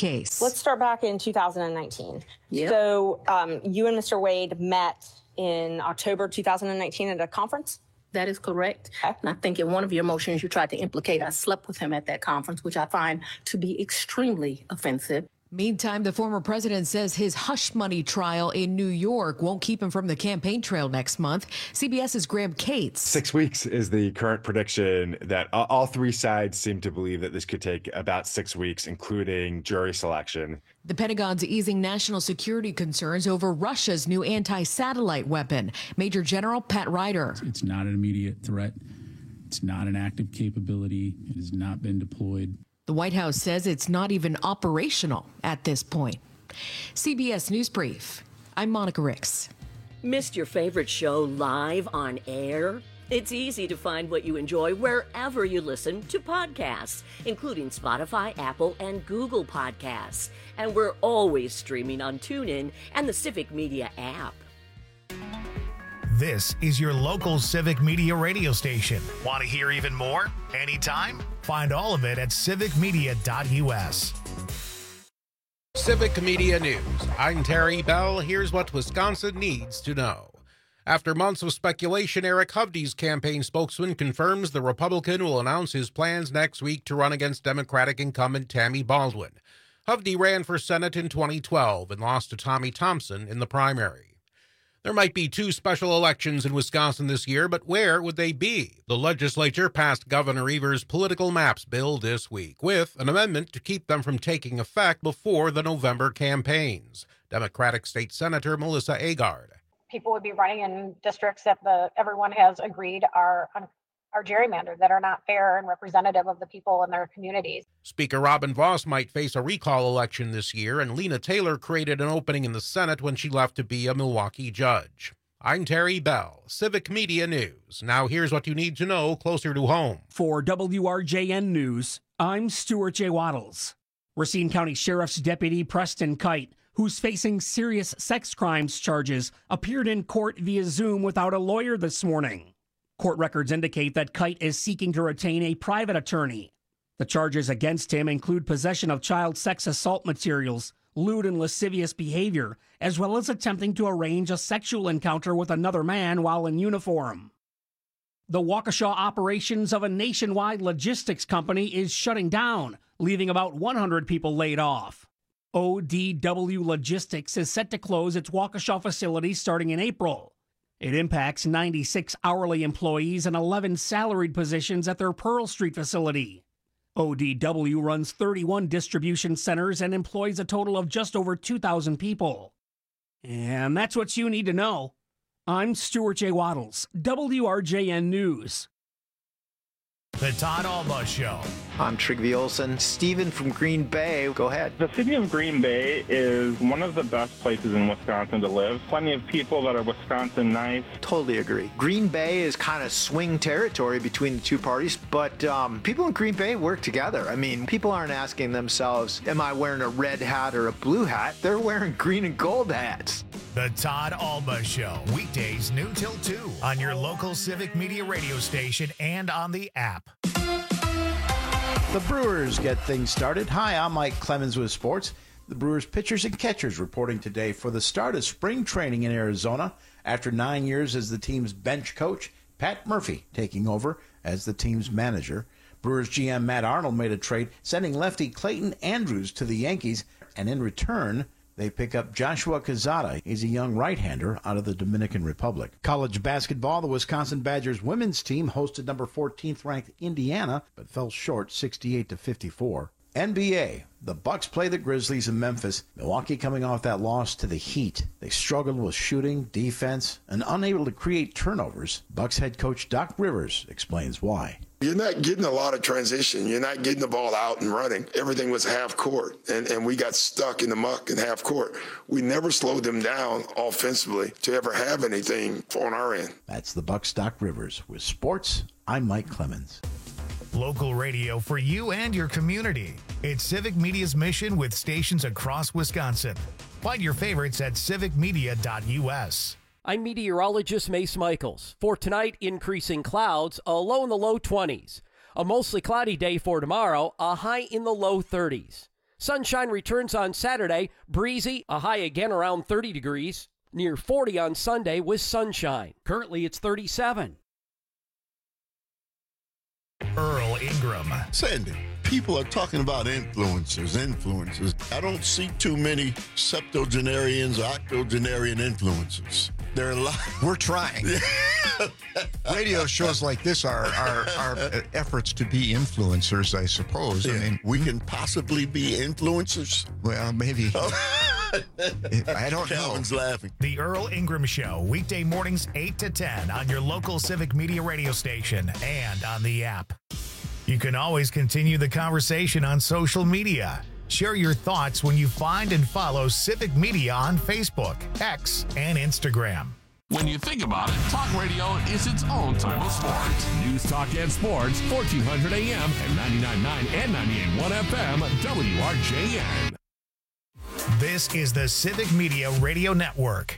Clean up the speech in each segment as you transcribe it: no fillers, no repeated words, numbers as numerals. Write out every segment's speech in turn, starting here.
case. Let's start back in 2019. Yep. So you and Mr. Wade met in October 2019 at a conference? That is correct. Okay. And I think in one of your motions, you tried to implicate I slept with him at that conference, which I find to be extremely offensive. Meantime, the former president says his hush money trial in New York won't keep him from the campaign trail next month. CBS's Graham Cates. 6 weeks is the current prediction that all three sides seem to believe that this could take about 6 weeks, including jury selection. The Pentagon's easing national security concerns over Russia's new anti-satellite weapon. Major General Pat Ryder. It's not an immediate threat. It's not an active capability. It has not been deployed. The White House says it's not even operational at this point. CBS News Brief. I'm Monica Ricks. Missed your favorite show live on air? It's easy to find what you enjoy wherever you listen to podcasts, including Spotify, Apple, and Google Podcasts. And we're always streaming on TuneIn and the Civic Media app. This is your local Civic Media radio station. Want to hear even more? Anytime? Find all of it at civicmedia.us. Civic Media News. I'm Terry Bell. Here's what Wisconsin needs to know. After months of speculation, Eric Hovde's campaign spokesman confirms the Republican will announce his plans next week to run against Democratic incumbent Tammy Baldwin. Hovde ran for Senate in 2012 and lost to Tommy Thompson in the primary. There might be two special elections in Wisconsin this year, but where would they be? The legislature passed Governor Evers' political maps bill this week, with an amendment to keep them from taking effect before the November campaigns. Democratic State Senator Melissa Agard. People would be running in districts that everyone has agreed are gerrymandered, that are not fair and representative of the people in their communities. Speaker Robin Vos might face a recall election this year, and Lena Taylor created an opening in the Senate when she left to be a Milwaukee judge. I'm Terry Bell, Civic Media News. Now here's what you need to know closer to home. For WRJN News, I'm Stuart J. Waddles. Racine County Sheriff's Deputy Preston Kite, who's facing serious sex crimes charges, appeared in court via Zoom without a lawyer this morning. Court records indicate that Kite is seeking to retain a private attorney. The charges against him include possession of child sex assault materials, lewd and lascivious behavior, as well as attempting to arrange a sexual encounter with another man while in uniform. The Waukesha operations of a nationwide logistics company is shutting down, leaving about 100 people laid off. ODW Logistics is set to close its Waukesha facility starting in April. It impacts 96 hourly employees and 11 salaried positions at their Pearl Street facility. ODW runs 31 distribution centers and employs a total of just over 2,000 people. And that's what you need to know. I'm Stuart J. Waddles, WRJN News. The Todd Alba Show. I'm Trygve Olsen. Steven from Green Bay, go ahead. The city of Green Bay is one of the best places in Wisconsin to live. Plenty of people that are Wisconsin nice. Totally agree. Green Bay is kind of swing territory between the two parties, but people in Green Bay work together. I mean, people aren't asking themselves, am I wearing a red hat or a blue hat? They're wearing green and gold hats. The Todd Alba Show, weekdays noon till 2 on your local Civic Media radio station and on the app. The Brewers get things started. Hi, I'm Mike Clemens with sports. The Brewers pitchers and catchers reporting today for the start of spring training in Arizona. After 9 years as the team's bench coach, Pat Murphy taking over as the team's manager. Brewers GM Matt Arnold made a trade, sending lefty Clayton Andrews to the Yankees, and in return, they pick up Joshua Quezada. He's a young right-hander out of the Dominican Republic. College basketball, the Wisconsin Badgers women's team hosted number 14th ranked Indiana, but fell short 68-54. NBA, the Bucks play the Grizzlies in Memphis. Milwaukee coming off that loss to the Heat. They struggled with shooting, defense, and unable to create turnovers. Bucks head coach Doc Rivers explains why. You're not getting a lot of transition. You're not getting the ball out and running. Everything was half court, and we got stuck in the muck in half court. We never slowed them down offensively to ever have anything on our end. That's the Bucks' Doc Rivers. With sports, I'm Mike Clemens. Local radio for you and your community. It's Civic Media's mission with stations across Wisconsin. Find your favorites at civicmedia.us. I'm meteorologist Mace Michaels. For tonight, increasing clouds, a low in the low 20s. A mostly cloudy day for tomorrow, a high in the low 30s. Sunshine returns on Saturday. Breezy, a high again around 30 degrees. Near 40 on Sunday with sunshine. Currently, it's 37. Earl Ingram. Sandy, people are talking about influencers. I don't see too many septuagenarians or octogenarian influencers. There are a lot. We're trying. Radio shows like this are efforts to be influencers, I suppose. Yeah. I mean, we can possibly be influencers. Well, maybe. I don't know. Calvin's laughing. The Earl Ingram Show, weekday mornings 8 to 10 on your local Civic Media radio station and on the app. You can always continue the conversation on social media. Share your thoughts when you find and follow Civic Media on Facebook, X, and Instagram. When you think about it, talk radio is its own type of sport. News, talk, and sports, 1400 AM and 99.9 and 98.1 FM, WRJN. This is the Civic Media Radio Network.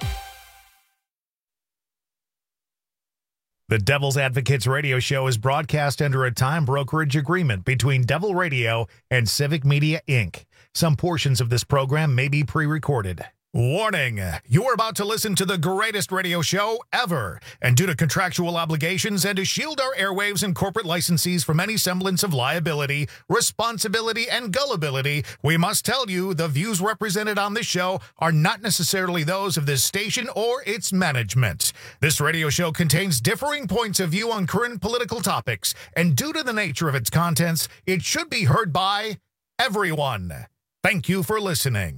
The Devil's Advocates radio show is broadcast under a time brokerage agreement between Devil Radio and Civic Media, Inc. Some portions of this program may be pre-recorded. Warning, you are about to listen to the greatest radio show ever, and due to contractual obligations and to shield our airwaves and corporate licensees from any semblance of liability, responsibility, and gullibility, we must tell you the views represented on this show are not necessarily those of this station or its management. This radio show contains differing points of view on current political topics, and due to the nature of its contents, it should be heard by everyone. Thank you for listening.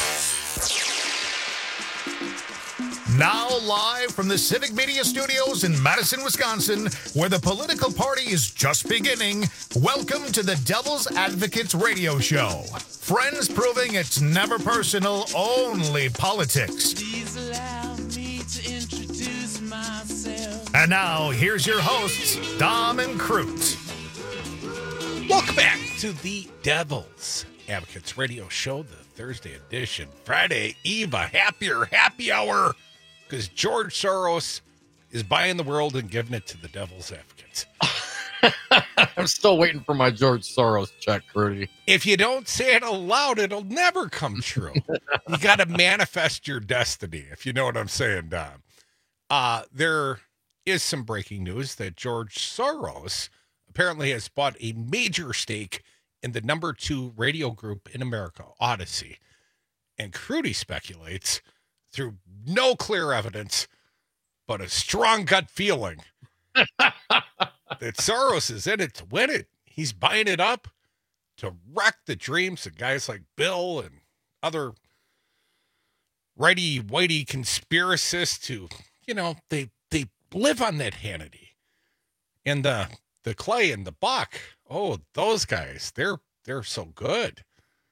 Now live from the Civic Media Studios in Madison, Wisconsin, where the political party is just beginning, welcome to the Devil's Advocates radio show. Friends proving it's never personal, only politics. Please allow me to introduce myself. And now, here's your hosts, Dom and Crute. Welcome back to the Devil's Advocates radio show, the Thursday edition, Friday Eve, a happy hour. Because George Soros is buying the world and giving it to the Devil's Advocates. I'm still waiting for my George Soros check, Rudy. If you don't say it aloud, it'll never come true. You got to manifest your destiny, if you know what I'm saying, Dom. There is some breaking news that George Soros apparently has bought a major stake in the number 2 radio group in America, Odyssey. And Crudy speculates, through no clear evidence, but a strong gut feeling, that Soros is in it to win it. He's buying it up to wreck the dreams of guys like Bill and other righty-whitey conspiracists who, they live on that Hannity. And the Clay and the Buck, oh, those guys, they're so good.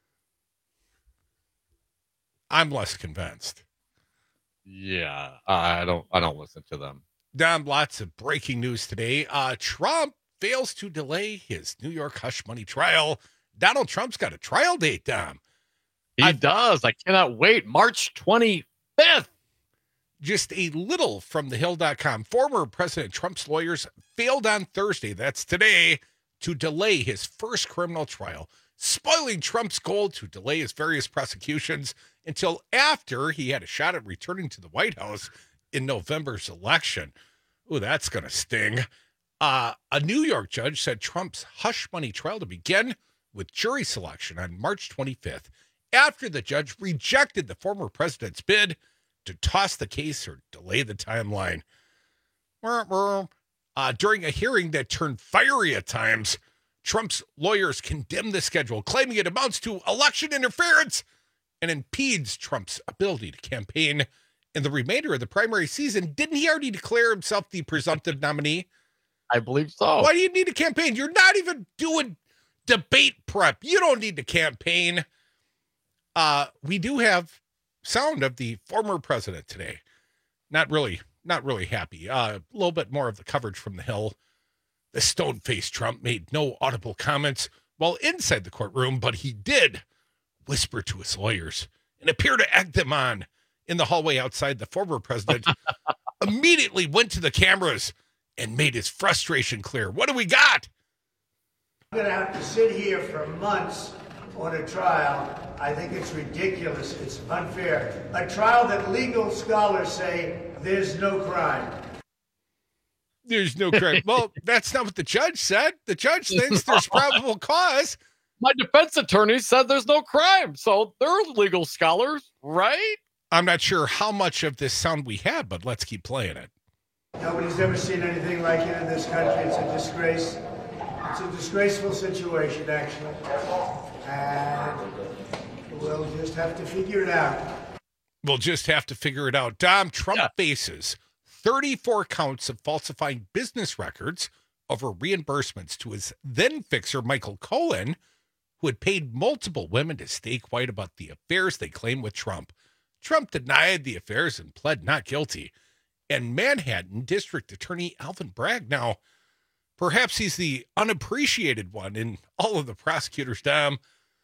I'm less convinced. Yeah, I don't listen to them. Dom, lots of breaking news today. Trump fails to delay his New York hush money trial. Donald Trump's got a trial date, Dom. He does. I cannot wait. March 25th. Just a little from thehill.com. Former President Trump's lawyers failed on Thursday, that's today, to delay his first criminal trial, spoiling Trump's goal to delay his various prosecutions until after he had a shot at returning to the White House in November's election. Ooh, that's going to sting. A New York judge said Trump's hush money trial to begin with jury selection on March 25th, after the judge rejected the former president's bid to toss the case or delay the timeline. During a hearing that turned fiery at times, Trump's lawyers condemned the schedule, claiming it amounts to election interference and impedes Trump's ability to campaign in the remainder of the primary season. Didn't he already declare himself the presumptive nominee? I believe so. Why do you need to campaign? You're not even doing debate prep. You don't need to campaign. We do have sound of the former president today. Not really happy. A little bit more of the coverage from the Hill. The stone-faced Trump made no audible comments while inside the courtroom, but he did whisper to his lawyers and appear to egg them on in the hallway outside. The former president immediately went to the cameras and made his frustration clear. What do we got? I'm going to have to sit here for months on a trial, I think it's ridiculous. It's unfair. A trial that legal scholars say there's no crime. There's no crime. Well, that's not what the judge said. The judge thinks there's probable cause. My defense attorney said there's no crime, so they're legal scholars, right? I'm not sure how much of this sound we have, but let's keep playing it. Nobody's ever seen anything like it in this country. It's a disgrace. It's a disgraceful situation, actually. And we'll just have to figure it out. We'll just have to figure it out. Dom, Trump faces 34 counts of falsifying business records over reimbursements to his then-fixer, Michael Cohen, who had paid multiple women to stay quiet about the affairs they claimed with Trump. Trump denied the affairs and pled not guilty. And Manhattan District Attorney Alvin Bragg, now, perhaps he's the unappreciated one in all of the prosecutors, Dom.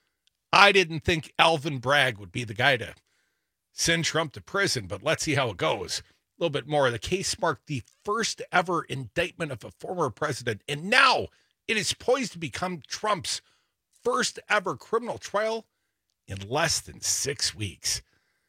I didn't think Alvin Bragg would be the guy to send Trump to prison, but let's see how it goes. A little bit more. The case marked the first ever indictment of a former president, and now it is poised to become Trump's first ever criminal trial in less than 6 weeks.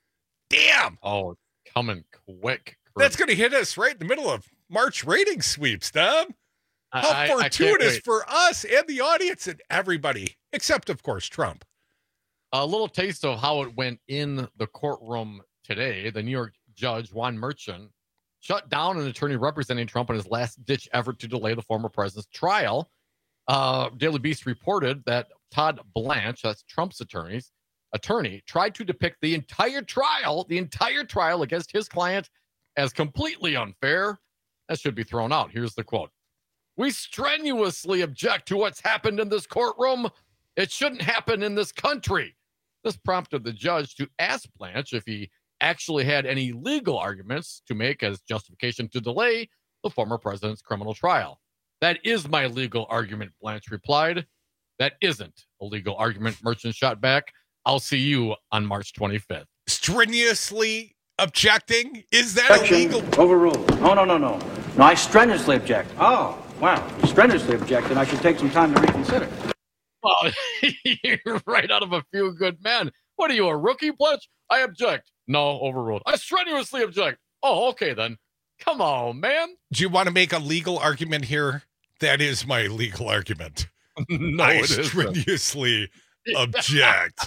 Damn! Oh, coming quick. That's going to hit us right in the middle of March rating sweeps, Dom. How fortuitous for us and the audience and everybody, except, of course, Trump. A little taste of how it went in the courtroom today. The New York judge, Juan Merchan, shut down an attorney representing Trump in his last-ditch effort to delay the former president's trial. Daily Beast reported that Todd Blanche, that's Trump's attorney, tried to depict the entire trial against his client as completely unfair. That should be thrown out. Here's the quote. "We strenuously object to what's happened in this courtroom. It shouldn't happen in this country." This prompted the judge to ask Blanche if he actually had any legal arguments to make as justification to delay the former president's criminal trial. "That is my legal argument," Blanche replied. "That isn't a legal argument," Merchant shot back. "I'll see you on March 25th. Strenuously objecting? Is that illegal? Overruled. No, I strenuously object. Oh, wow. You strenuously object, and I should take some time to reconsider. Well, you're right out of a few good men. What are you, a rookie, Blanche? "I object." "No, overruled." "I strenuously object." "Oh, okay then. Come on, man." Do you want to make a legal argument here? That is my legal argument. No, I it isn't. strenuously object.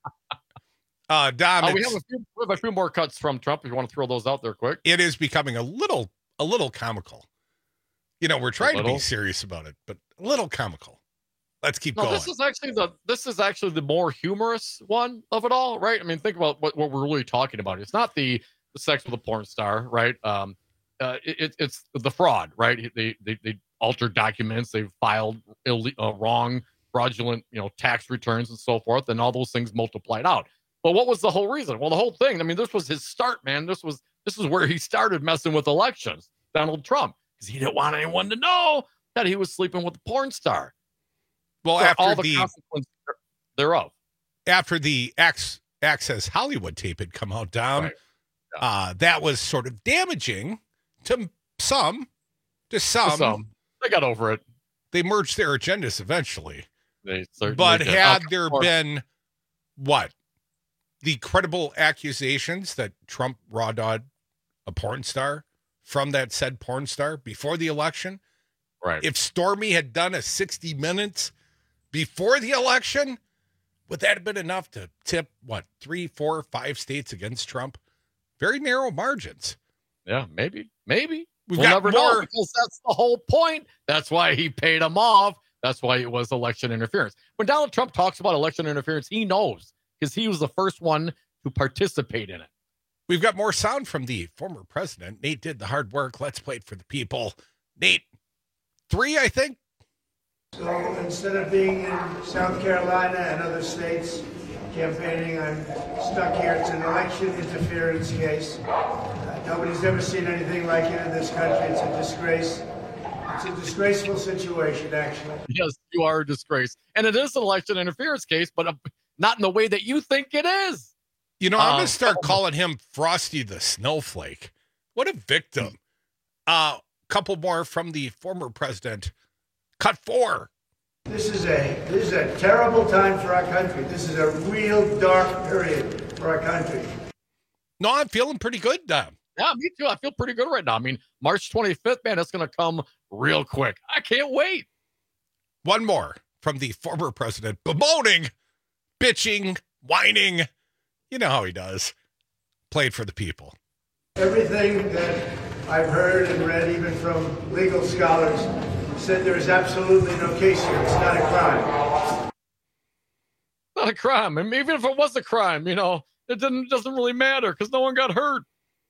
Dom, we have a few more cuts from Trump if you want to throw those out there quick. It is becoming a little comical. You know, we're trying to be serious about it, but a little comical. Let's keep going. This is actually the more humorous one of it all, right? I mean, think about what we're really talking about. It's not the sex with a porn star, right? It's the fraud, right? They altered documents, they've filed wrong, fraudulent, tax returns and so forth, and all those things multiplied out. But what was the whole reason? Well, the whole thing, I mean, this was his start, man. This is where he started messing with elections, Donald Trump, because he didn't want anyone to know that he was sleeping with a porn star. Well, so after all the consequences thereof. After the Access Hollywood tape had come out, Dom, right. That was sort of damaging to some. They got over it. They merged their agendas eventually. They certainly but did. had there been the credible accusations that Trump raw-dawed a porn star from that said porn star before the election? Right. If Stormy had done a 60 Minutes before the election, would that have been enough to tip, 3, 4, 5 states against Trump? Very narrow margins. Yeah, maybe. We'll got never more. know, because that's the whole point. That's why he paid him off. That's why it was election interference. When Donald Trump talks about election interference, he knows, because he was the first one to participate in it. We've got more sound from the former president. Nate did the hard work. Let's play it for the people. Nate, 3, I think. So instead of being in South Carolina and other states campaigning, I'm stuck here. It's an election interference case. Nobody's ever seen anything like it in this country. It's a disgrace. It's a disgraceful situation, actually. Yes, you are a disgrace. And it is an election interference case, but not in the way that you think it is. I'm going to start calling him Frosty the Snowflake. What a victim. Couple more from the former president. Cut 4. This is a terrible time for our country. This is a real dark period for our country. No, I'm feeling pretty good, Dom. Yeah, me too. I feel pretty good right now. I mean, March 25th, man, that's going to come real quick. I can't wait. One more from the former president, bemoaning, bitching, whining. You know how he does. Played for the people. Everything that I've heard and read, even from legal scholars, said there is absolutely no case here. It's not a crime. Not a crime. I mean, even if it was a crime, you know, it doesn't really matter because no one got hurt.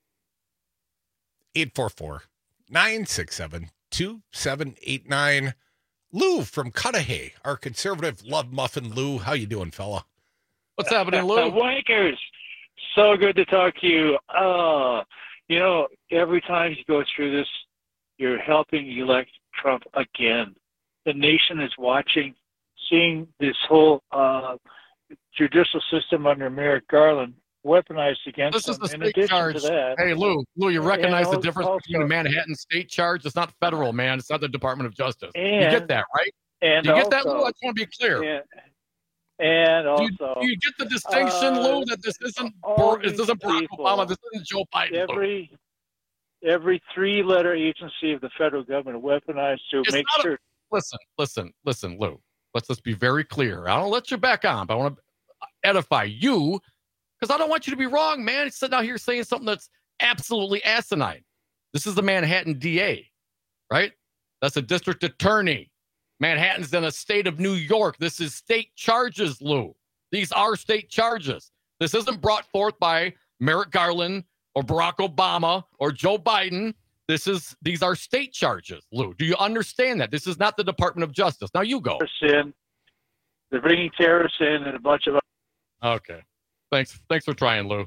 844-967-2789. Lou from Cudahy, our conservative love muffin. Lou, how you doing, fella? What's happening, Lou? Wankers, so good to talk to you. You know, every time you go through this, you're helping elect Trump again. The nation is watching, seeing this whole judicial system under Merrick Garland weaponized against This is them. the state charge. Hey, Lou, you recognize the difference between a Manhattan state charge? It's not federal, man. It's not the Department of Justice. You get that, right? And you get that, also, Lou? I just want to be clear. And also, do you get the distinction, Lou, that this isn't Barack Obama, this isn't Joe Biden? Every three-letter agency of the federal government weaponized to make sure. Listen, Lou. Let's just be very clear. I don't let you back on, but I want to edify you because I don't want you to be wrong, man. He's sitting out here saying something that's absolutely asinine. This is the Manhattan DA, right? That's a district attorney. Manhattan's in a state of New York. This is state charges, Lou. These are state charges. This isn't brought forth by Merrick Garland or Barack Obama or Joe Biden. These are state charges, Lou. Do you understand that? This is not the Department of Justice. Now you go. They're bringing terrorists in and a bunch of. Okay. Thanks for trying, Lou.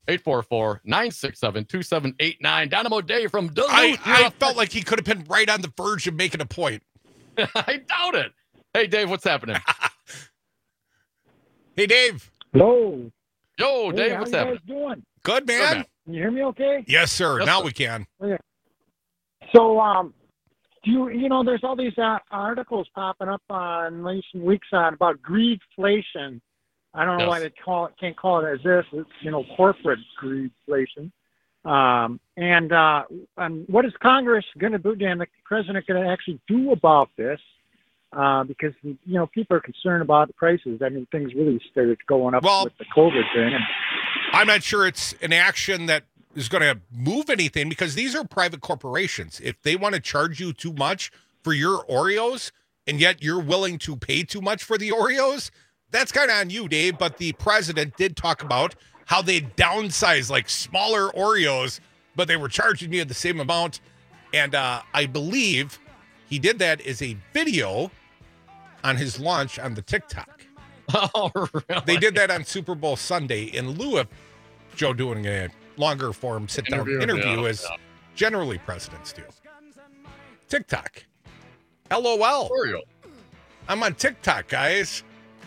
844-967-2789. Dynamo Dave from Duluth. I felt like he could have been right on the verge of making a point. I doubt it. Hey, Dave, what's happening? Hey, Dave. Hello. Yo, Dave, what's happening? How you guys doing? Good, man. Can you hear me okay? Yes, sir. Yes, now sir. we can. Okay. So, you know, there's all these articles popping up on recent weeks about greedflation. I don't know why they can't call it as this. It's, you know, corporate greedflation. And what is Congress going to do and the president going to actually do about this? Because, you know, people are concerned about the prices. I mean, things really started going up with the COVID thing. I'm not sure it's an action that is going to move anything because these are private corporations. If they want to charge you too much for your Oreos and yet you're willing to pay too much for the Oreos, that's kind of on you, Dave. But the president did talk about how they downsized like smaller Oreos, but they were charging you the same amount. And I believe he did that as a video on his launch on the TikTok. Oh, really? They did that on Super Bowl Sunday in lieu of Joe doing a longer form sit-down interview as generally presidents do. TikTok. LOL. I'm on TikTok, guys.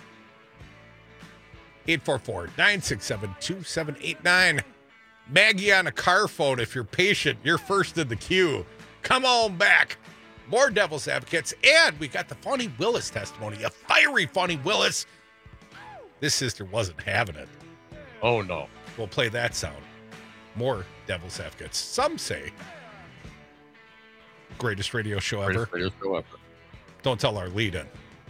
844-967-2789. Maggie on a car phone. If you're patient, you're first in the queue. Come on back. More Devil's Advocates. And we got the Funny Willis testimony. A fiery Funny Willis. This sister wasn't having it. Oh, no. We'll play that sound. More Devil's Advocates. Some say greatest radio show ever. Don't tell our lead-in.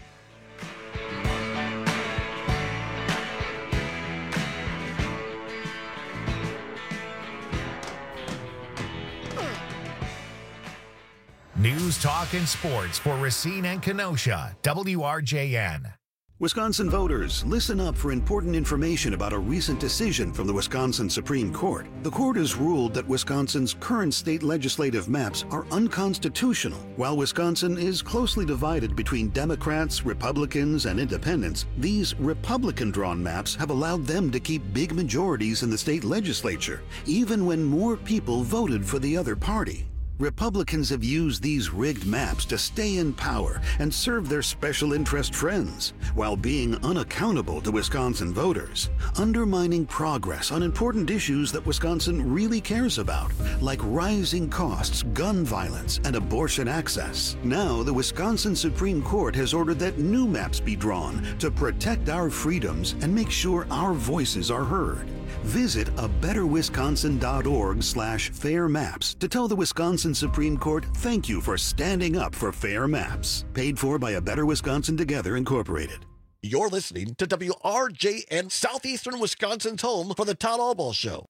News, talk, and sports for Racine and Kenosha. WRJN. Wisconsin voters, listen up for important information about a recent decision from the Wisconsin Supreme Court. The court has ruled that Wisconsin's current state legislative maps are unconstitutional. While Wisconsin is closely divided between Democrats, Republicans, and independents, these Republican-drawn maps have allowed them to keep big majorities in the state legislature, even when more people voted for the other party. Republicans have used these rigged maps to stay in power and serve their special interest friends, while being unaccountable to Wisconsin voters, undermining progress on important issues that Wisconsin really cares about, like rising costs, gun violence, and abortion access. Now, the Wisconsin Supreme Court has ordered that new maps be drawn to protect our freedoms and make sure our voices are heard. Visit abetterwisconsin.org/fair maps to tell the Wisconsin Supreme Court thank you for standing up for fair maps. Paid for by A Better Wisconsin Together, Incorporated. You're listening to WRJN, Southeastern Wisconsin's home for the Todd Albaugh Show.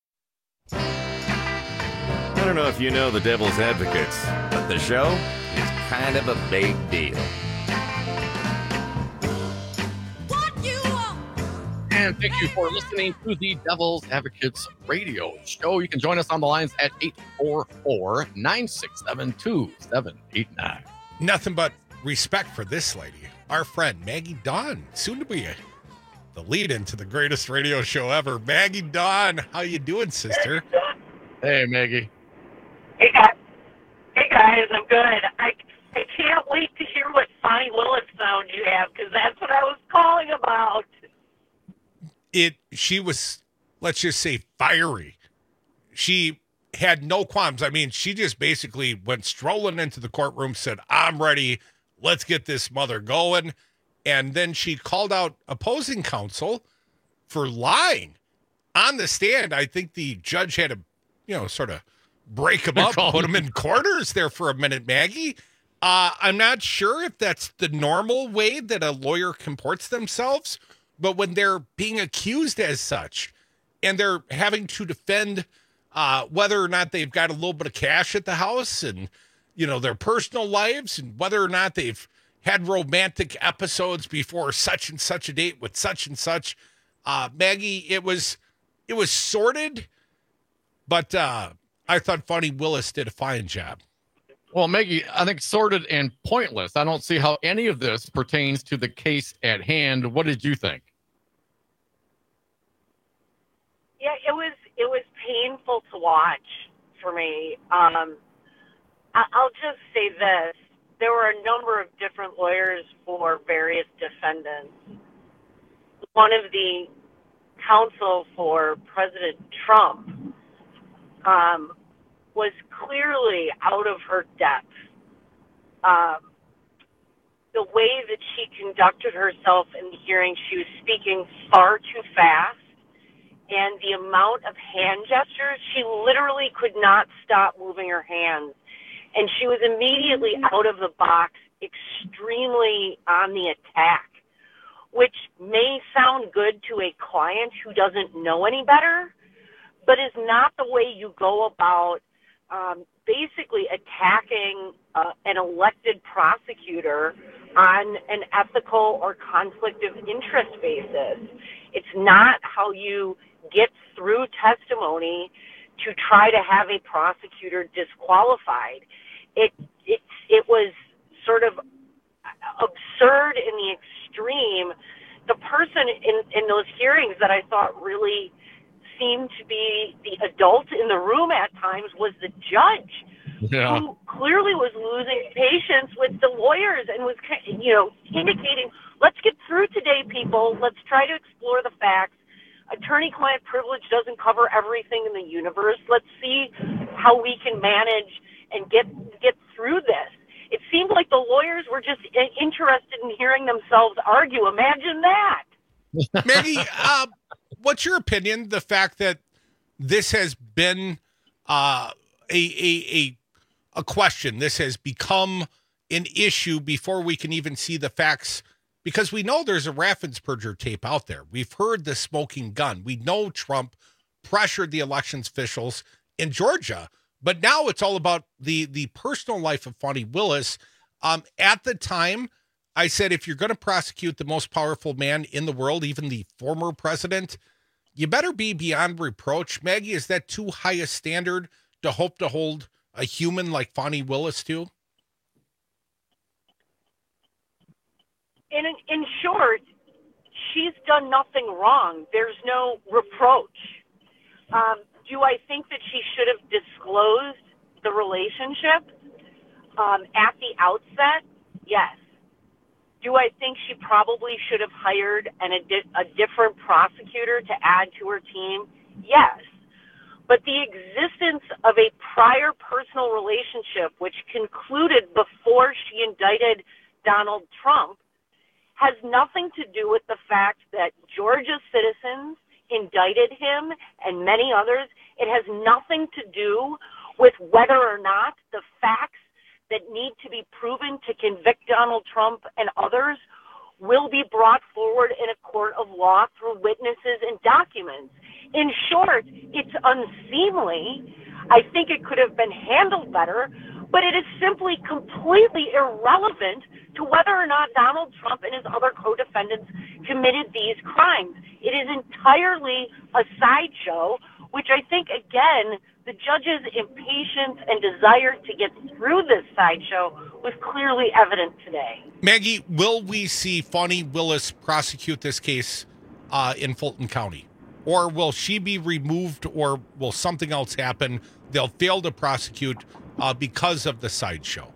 I don't know if you know the Devil's Advocates, but the show is kind of a big deal. And thank you for listening to the Devil's Advocates radio show. You can join us on the lines at 844-967-2789. Nothing but respect for this lady, our friend Maggie Dawn, soon to be the lead-in to the greatest radio show ever. Maggie Dawn, how you doing, sister? Hey, Maggie. Hey, guys, I'm good. I can't wait to hear what Fonnie Willis sound you have, because that's what I was calling about. She was, let's just say, fiery. She had no qualms. I mean, she just basically went strolling into the courtroom, said, I'm ready. Let's get this mother going. And then she called out opposing counsel for lying on the stand. I think the judge had to, sort of break him up, put him in quarters there for a minute, Maggie. I'm not sure if that's the normal way that a lawyer comports themselves, but when they're being accused as such and they're having to defend whether or not they've got a little bit of cash at the house and, their personal lives and whether or not they've had romantic episodes before such and such a date with such and such, Maggie, it was sordid, but I thought Fonnie Willis did a fine job. Well, Maggie, I think sordid and pointless. I don't see how any of this pertains to the case at hand. What did you think? Yeah, it was painful to watch for me. I'll just say this. There were a number of different lawyers for various defendants. One of the counsel for President Trump was clearly out of her depth. The way that she conducted herself in the hearing, she was speaking far too fast, and the amount of hand gestures, she literally could not stop moving her hands. And she was immediately out of the box, extremely on the attack, which may sound good to a client who doesn't know any better, but is not the way you go about basically attacking an elected prosecutor on an ethical or conflict of interest basis. It's not how you get through testimony to try to have a prosecutor disqualified. It was sort of absurd in the extreme. The person in those hearings that I thought really seemed to be the adult in the room at times was the judge, who clearly was losing patience with the lawyers and was, indicating, let's get through today, people. Let's try to explore the facts. Attorney-client privilege doesn't cover everything in the universe. Let's see how we can manage and get through this. It seemed like the lawyers were just interested in hearing themselves argue. Imagine that. Maggie, what's your opinion? The fact that this has been a question, this has become an issue before we can even see the facts, because we know there's a Raffensperger tape out there. We've heard the smoking gun. We know Trump pressured the elections officials in Georgia, but now it's all about the personal life of Fonnie Willis. At the time, I said, if you're going to prosecute the most powerful man in the world, even the former president, you better be beyond reproach. Maggie, is that too high a standard to hope to hold a human like Fonnie Willis to? In short, she's done nothing wrong. There's no reproach. Do I think that she should have disclosed the relationship at the outset? Yes. Do I think she probably should have hired a different prosecutor to add to her team? Yes. But the existence of a prior personal relationship, which concluded before she indicted Donald Trump, has nothing to do with the fact that Georgia citizens indicted him and many others. It has nothing to do with whether or not the facts that need to be proven to convict Donald Trump and others will be brought forward in a court of law through witnesses and documents. In short, it's unseemly. I think it could have been handled better, but it is simply completely irrelevant to whether or not Donald Trump and his other co-defendants committed these crimes. It is entirely a sideshow, which I think, again, the judge's impatience and desire to get through this sideshow was clearly evident today. Maggie, will we see Fani Willis prosecute this case in Fulton County? Or will she be removed, or will something else happen? They'll fail to prosecute because of the sideshow.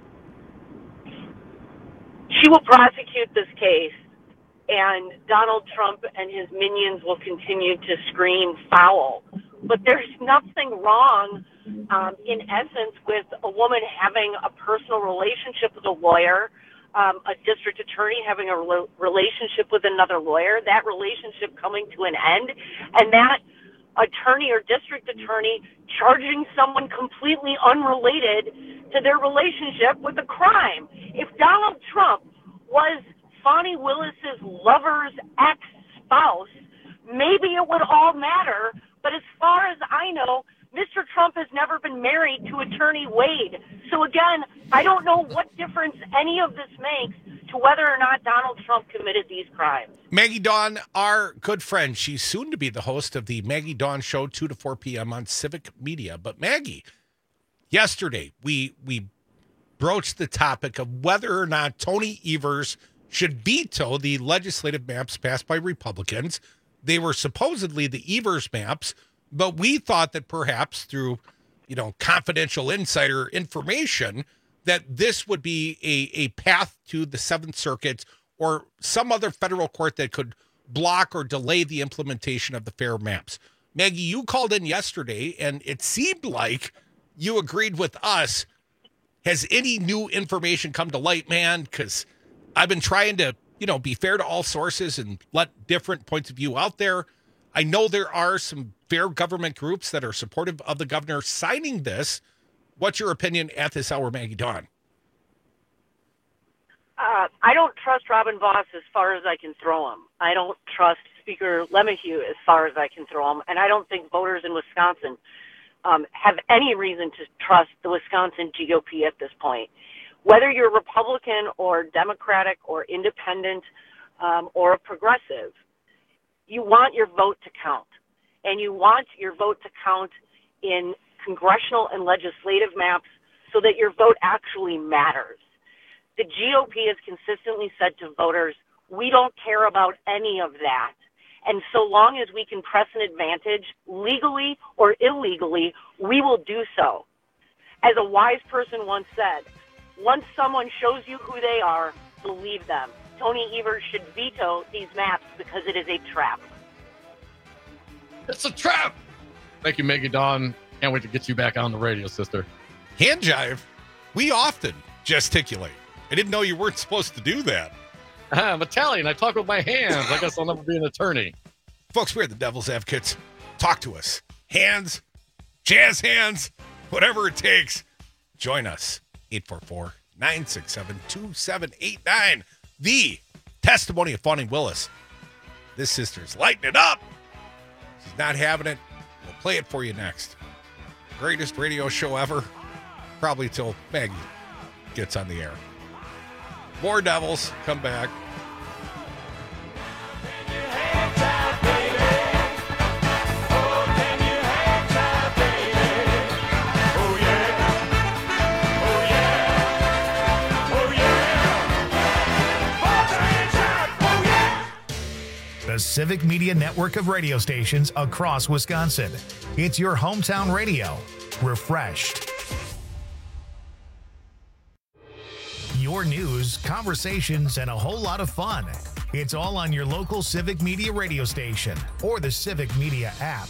She will prosecute this case, and Donald Trump and his minions will continue to scream foul. But there's nothing wrong, in essence, with a woman having a personal relationship with a lawyer, a district attorney having a relationship with another lawyer, that relationship coming to an end, and that attorney or district attorney charging someone completely unrelated to their relationship with a crime. If Donald Trump was Fani Willis's lover's ex-spouse, maybe it would all matter. But as far as I know, Mr. Trump has never been married to Attorney Wade. So again, I don't know what difference any of this makes to whether or not Donald Trump committed these crimes. Maggie Dawn, our good friend, she's soon to be the host of the Maggie Dawn Show, 2 to 4 p.m. on Civic Media. But Maggie, yesterday we broached the topic of whether or not Tony Evers should veto the legislative maps passed by Republicans. They were supposedly the Evers maps, but we thought that perhaps through, confidential insider information, that this would be a path to the Seventh Circuit or some other federal court that could block or delay the implementation of the FAIR maps. Maggie, you called in yesterday, and it seemed like you agreed with us. Has any new information come to light, man? Because I've been trying to be fair to all sources and let different points of view out there. I know there are some fair government groups that are supportive of the governor signing this. What's your opinion at this hour, Maggie Dawn? I don't trust Robin Vos as far as I can throw him. I don't trust Speaker LeMahieu as far as I can throw him. And I don't think voters in Wisconsin have any reason to trust the Wisconsin GOP at this point. Whether you're Republican or Democratic or independent or a progressive, you want your vote to count. And you want your vote to count in congressional and legislative maps so that your vote actually matters. The GOP has consistently said to voters, we don't care about any of that. And so long as we can press an advantage legally or illegally, we will do so. As a wise person once said, once someone shows you who they are, believe them. Tony Evers should veto these maps because it is a trap. It's a trap! Thank you, Maggie Dawn. Can't wait to get you back on the radio, sister. Hand jive? We often gesticulate. I didn't know you weren't supposed to do that. I'm Italian. I talk with my hands. I guess I'll never be an attorney. Folks, we're the Devil's Advocates. Talk to us. Hands, jazz hands, whatever it takes. Join us. 844-967-2789. The testimony of Fani Willis. This sister's lighting it up. She's not having it. We'll play it for you next. Greatest radio show ever. Probably till Maggie gets on the air. More Devils. Come back. The Civic Media network of radio stations across Wisconsin. It's your hometown radio. Refreshed. your news, conversations, and a whole lot of fun. It's all on your local Civic Media radio station or the Civic Media app.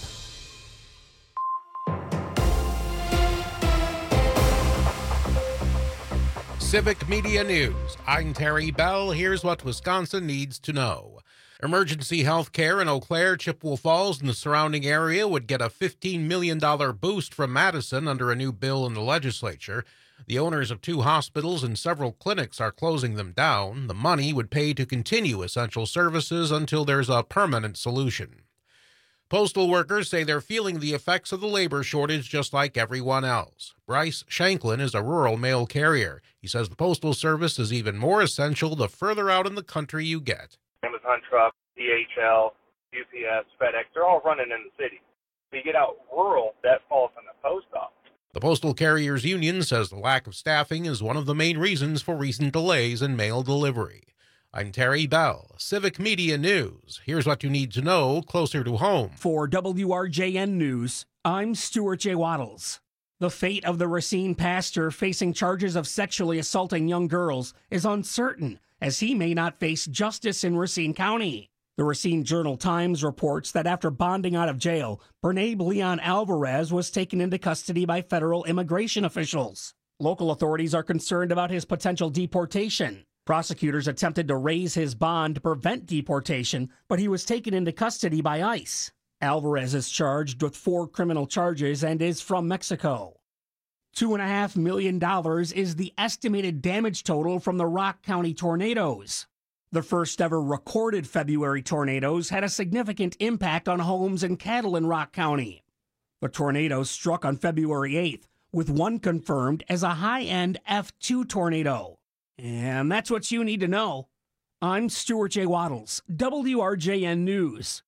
Civic Media News. I'm Terry Bell. Here's what Wisconsin needs to know. Emergency health care in Eau Claire, Chippewa Falls, and the surrounding area would get a $15 million boost from Madison under a new bill in the legislature. The owners of 2 hospitals and several clinics are closing them down. The money would pay to continue essential services until there's a permanent solution. Postal workers say they're feeling the effects of the labor shortage just like everyone else. Bryce Shanklin is a rural mail carrier. He says the Postal Service is even more essential the further out in the country you get. Amazon truck, DHL, UPS, FedEx, they're all running in the city. If you get out rural, that falls on the post office. The Postal Carriers Union says the lack of staffing is one of the main reasons for recent delays in mail delivery. I'm Terry Bell, Civic Media News. Here's what you need to know closer to home. For WRJN News, I'm Stuart J. Waddles. The fate of the Racine pastor facing charges of sexually assaulting young girls is uncertain, as he may not face justice in Racine County. The Racine Journal-Times reports that after bonding out of jail, Bernabe Leon Alvarez was taken into custody by federal immigration officials. Local authorities are concerned about his potential deportation. Prosecutors attempted to raise his bond to prevent deportation, but he was taken into custody by ICE. Alvarez is charged with 4 criminal charges and is from Mexico. $2.5 million is the estimated damage total from the Rock County tornadoes. The first ever recorded February tornadoes had a significant impact on homes and cattle in Rock County. The tornadoes struck on February 8th, with one confirmed as a high-end F2 tornado. And that's what you need to know. I'm Stuart J. Waddles, WRJN News.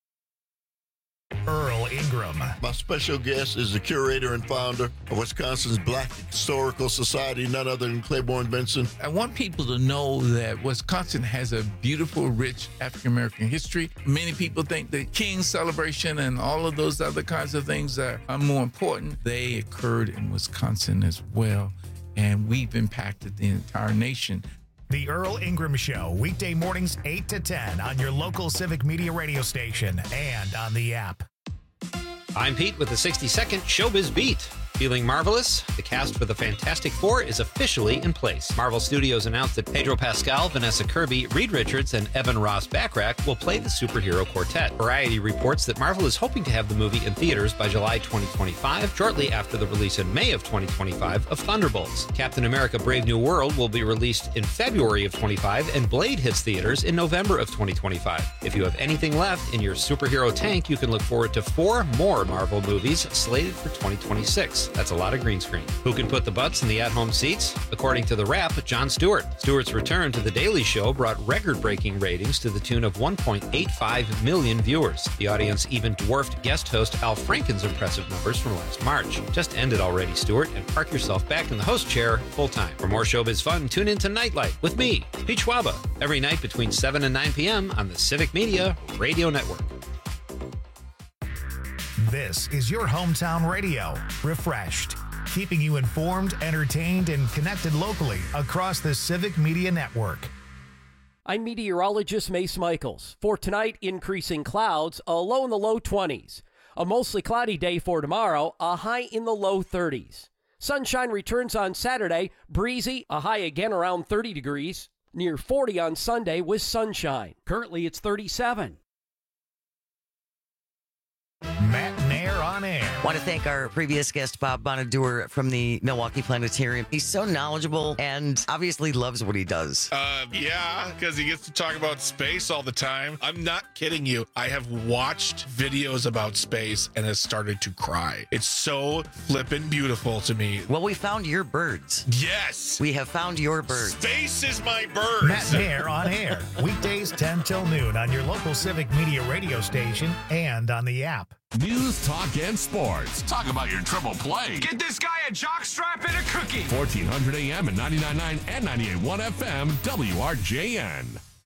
Earl Ingram. My special guest is the curator and founder of Wisconsin's Black Historical Society, none other than Claiborne Benson. I want people to know that Wisconsin has a beautiful, rich African-American history. Many people think the King's celebration and all of those other kinds of things are more important. They occurred in Wisconsin as well, and we've impacted the entire nation. The Earl Ingram Show, weekday mornings 8 to 10 on your local Civic Media radio station and on the app. I'm Pete with the 60-second Showbiz Beat. Feeling marvelous? The cast for the Fantastic Four is officially in place. Marvel Studios announced that Pedro Pascal, Vanessa Kirby, Reed Richards, and Evan Ross Backrack will play the superhero quartet. Variety reports that Marvel is hoping to have the movie in theaters by July 2025, shortly after the release in May of 2025 of Thunderbolts. Captain America Brave New World will be released in February of 25, and Blade hits theaters in November of 2025. If you have anything left in your superhero tank, you can look forward to 4 more Marvel movies slated for 2026. That's a lot of green screen. Who can put the butts in the at-home seats? According to The Wrap, Jon Stewart. Stewart's return to The Daily Show brought record-breaking ratings to the tune of 1.85 million viewers. The audience even dwarfed guest host Al Franken's impressive numbers from last March. Just end it already, Stewart, and park yourself back in the host chair full-time. For more Showbiz fun, tune in to Nightlight with me, Pete Schwaba, every night between 7 and 9 p.m. on the Civic Media Radio Network. This is your hometown radio, refreshed, keeping you informed, entertained, and connected locally across the Civic Media Network. I'm meteorologist Mace Michaels. For tonight, increasing clouds, a low in the low 20s. A mostly cloudy day for tomorrow, a high in the low 30s. Sunshine returns on Saturday, breezy, a high again around 30 degrees. Near 40 on Sunday with sunshine. Currently, it's 37. Matt Nair on air. Want to thank our previous guest, Bob Bonaduer from the Milwaukee Planetarium. He's so knowledgeable and obviously loves what he does. Yeah, because he gets to talk about space all the time. I'm not kidding you. I have watched videos about space and has started to cry. It's so flippin' beautiful to me. Well, we found your birds. Yes. We have found your birds. Space is my birds. Matt Nair on air. Weekdays 10 till noon on your local Civic Media radio station and on the app. News, talk, and sports. Talk about your triple play. Get this guy a jockstrap and a cookie. 1400 AM and 99.9 and 98.1 FM, WRJN.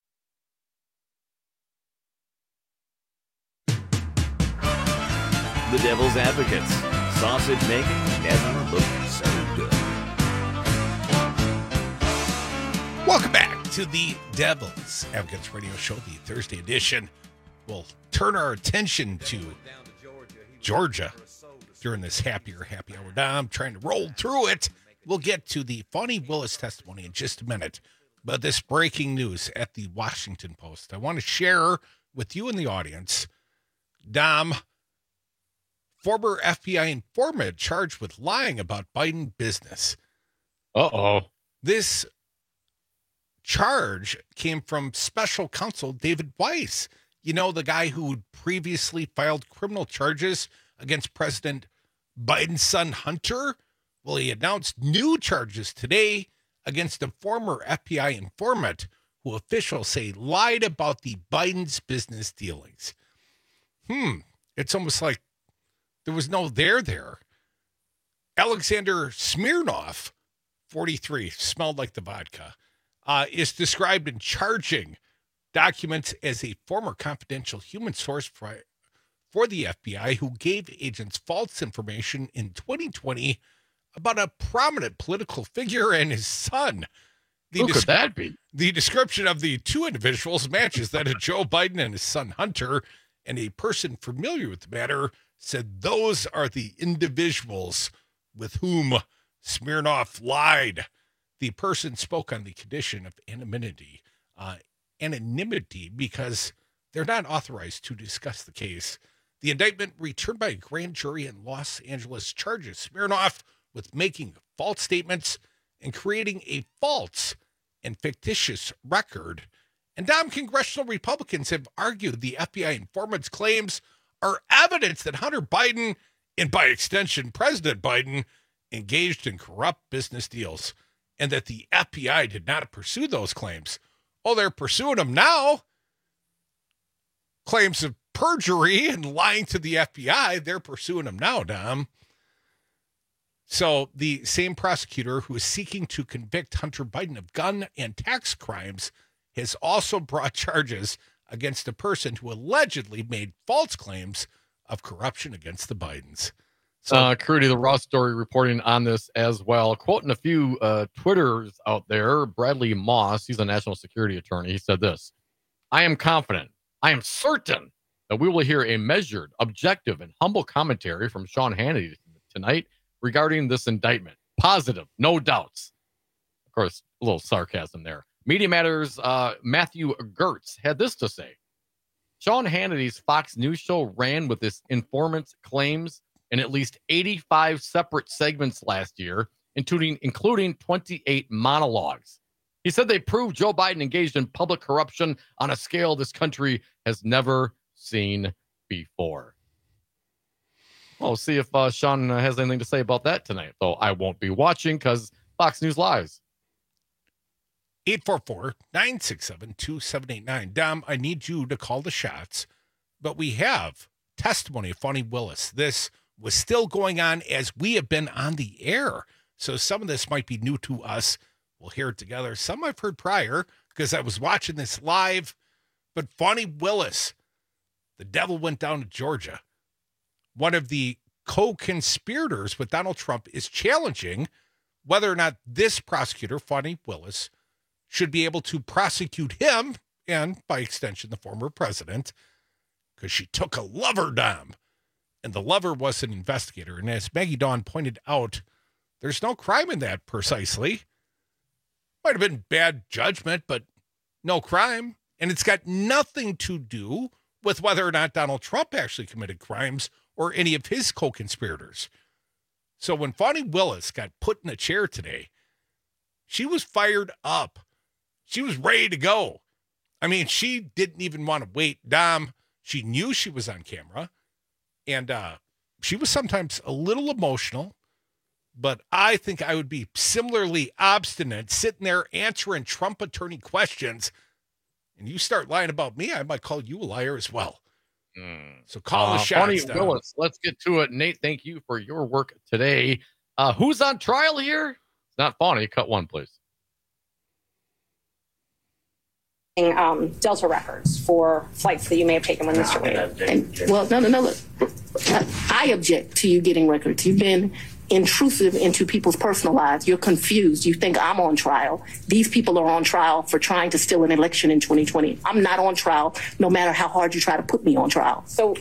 The Devil's Advocates. Sausage making never looked so good. Welcome back to the Devil's Advocates Radio Show, the Thursday edition. We'll turn our attention to Georgia during this happy hour. I'm trying to roll through it. We'll get to the Fani Willis testimony in just a minute. But this breaking news at the Washington Post, I want to share with you and the audience. Dom, former FBI informant charged with lying about Biden business. Uh-oh. This charge came from special counsel David Weiss. You know, the guy who previously filed criminal charges against President Biden's son, Hunter? Well, he announced new charges today against a former FBI informant who officials say lied about the Biden's business dealings. It's almost like there was no there. Alexander Smirnov, 43, smelled like the vodka, is described in charging documents as a former confidential human source for the FBI who gave agents false information in 2020 about a prominent political figure and his son. Who could that be? The description of the two individuals matches that of Joe Biden and his son Hunter, and a person familiar with the matter said those are the individuals with whom Smirnov lied. The person spoke on the condition of anonymity because they're not authorized to discuss the case. The indictment returned by a grand jury in Los Angeles charges Smirnov with making false statements and creating a false and fictitious record. And congressional Republicans have argued the FBI informant's claims are evidence that Hunter Biden, and by extension President Biden, engaged in corrupt business deals, and that the FBI did not pursue those claims. Oh, they're pursuing them now. Claims of perjury and lying to the FBI, they're pursuing them now, Dom. So the same prosecutor who is seeking to convict Hunter Biden of gun and tax crimes has also brought charges against a person who allegedly made false claims of corruption against the Bidens. So, Crudy, the Raw story reporting on this as well. Quoting a few Twitters out there, Bradley Moss, he's a national security attorney. He said this: I am confident, I am certain that we will hear a measured, objective, and humble commentary from Sean Hannity tonight regarding this indictment. Positive, no doubts. Of course, a little sarcasm there. Media Matters' Matthew Gertz had this to say: Sean Hannity's Fox News show ran with this informant's claims in at least 85 separate segments last year, including 28 monologues. He said they proved Joe Biden engaged in public corruption on a scale this country has never seen before. We'll see if Sean has anything to say about that tonight, though I won't be watching because Fox News lies. 844-967-2789. Dom, I need you to call the shots, but we have testimony of Fani Willis. This was still going on as we have been on the air. So some of this might be new to us. We'll hear it together. Some I've heard prior because I was watching this live. But Fani Willis, the devil went down to Georgia. One of the co-conspirators with Donald Trump is challenging whether or not this prosecutor, Fani Willis, should be able to prosecute him and, by extension, the former president, because she took a lover, Dom. And the lover was an investigator. And as Maggie Dawn pointed out, there's no crime in that precisely. Might have been bad judgment, but no crime. And it's got nothing to do with whether or not Donald Trump actually committed crimes or any of his co-conspirators. So when Fani Willis got put in a chair today, she was fired up. She was ready to go. I mean, she didn't even want to wait. Dom, she knew she was on camera. And she was sometimes a little emotional, but I think I would be similarly obstinate sitting there answering Trump attorney questions. And you start lying about me, I might call you a liar as well. So call the shots. Fani Willis, let's get to it. Nate, thank you for your work today. Who's on trial here? It's not Fani. Cut one, please. Delta records for flights that you may have taken with Mr. Wade. Well, no. Look, I object to you getting records. You've been intrusive into people's personal lives. You're confused. You think I'm on trial. These people are on trial for trying to steal an election in 2020. I'm not on trial, no matter how hard you try to put me on trial. So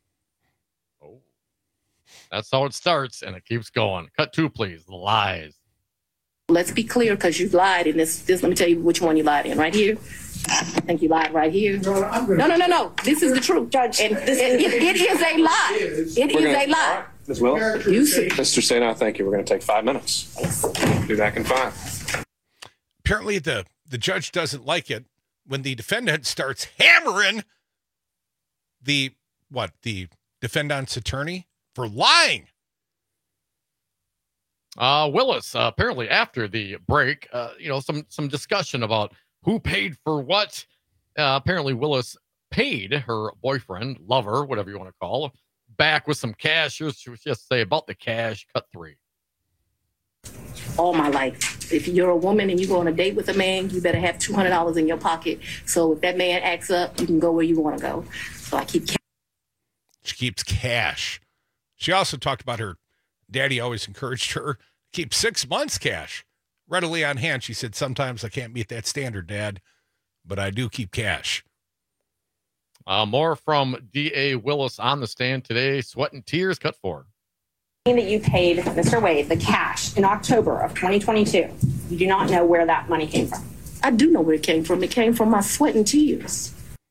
that's how it starts, and it keeps going. Cut 2, please. The lies. let's be clear, because you lied in this. Let me tell you which one you lied in. Right here. I think you lied right here. No. This is the truth, Judge. And it is a lie. It is a lie. Ms. Willis? Mr. Sena, thank you. We're going to take 5 minutes. Be back in 5. Apparently the judge doesn't like it when the defendant starts hammering the defendant's attorney for lying. Willis, apparently after the break, some discussion about who paid for what. Apparently Willis paid her boyfriend, lover, whatever you want to call him, back with some cash. She was just say about the cash. Cut 3. All my life. If you're a woman and you go on a date with a man, you better have $200 in your pocket. So if that man acts up, you can go where you want to go. So I keep cash. She keeps cash. She also talked about her daddy always encouraged her to keep 6 months cash readily on hand. She said, sometimes I can't meet that standard, Dad, but I do keep cash. More from D.A. Willis on the stand today. Sweat and tears. Cut 4. That you paid Mr. Wade the cash in October of 2022. You do not know where that money came from. I do know where it came from. It came from my sweat and tears.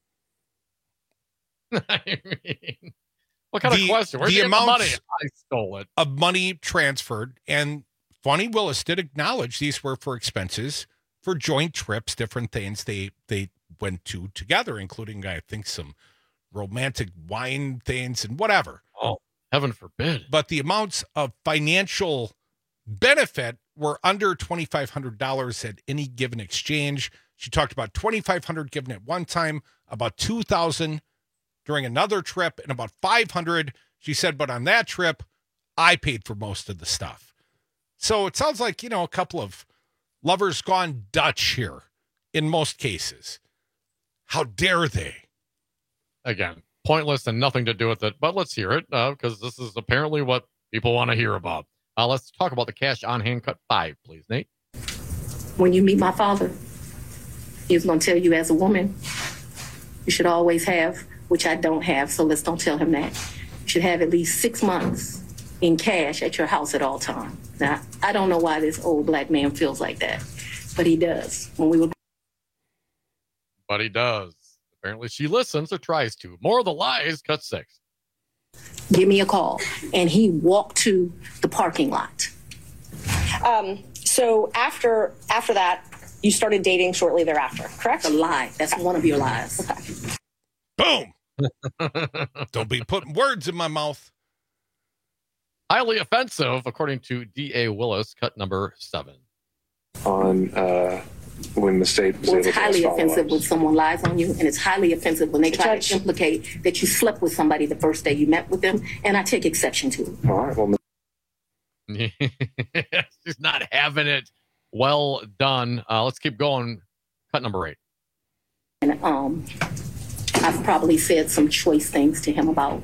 I mean, what kind of question? Where'd you get the money? I stole it. Of money transferred, and Fonnie Willis did acknowledge these were for expenses for joint trips, different things they went to together, including, I think, some romantic wine things and whatever. Oh, heaven forbid. But the amounts of financial benefit were under $2,500 at any given exchange. She talked about $2,500 given at one time, about $2,000 during another trip, and about $500. She said, but on that trip, I paid for most of the stuff. So it sounds like, a couple of lovers gone Dutch here in most cases. How dare they? Again, pointless and nothing to do with it, but let's hear it because this is apparently what people want to hear about. Let's talk about the cash on hand. Cut 5, please, Nate. When you meet my father, he's going to tell you as a woman, you should always have, which I don't have, so let's don't tell him that. You should have at least 6 months in cash at your house at all times. Now, I don't know why this old black man feels like that, but he does. But he does. Apparently she listens or tries to. More of the lies. Cut 6. Give me a call. And he walked to the parking lot. So after that, you started dating shortly thereafter, correct? A lie. That's one of your lies. Okay. Boom! Don't be putting words in my mouth. Highly offensive, according to D.A. Willis. Cut number 7. On when the state was able to it's highly offensive when someone lies on you, and it's highly offensive when they try to implicate that you slept with somebody the first day you met with them, and I take exception to it. All right, well, she's not having it. Well done. Let's keep going. Cut number 8. And I've probably said some choice things to him about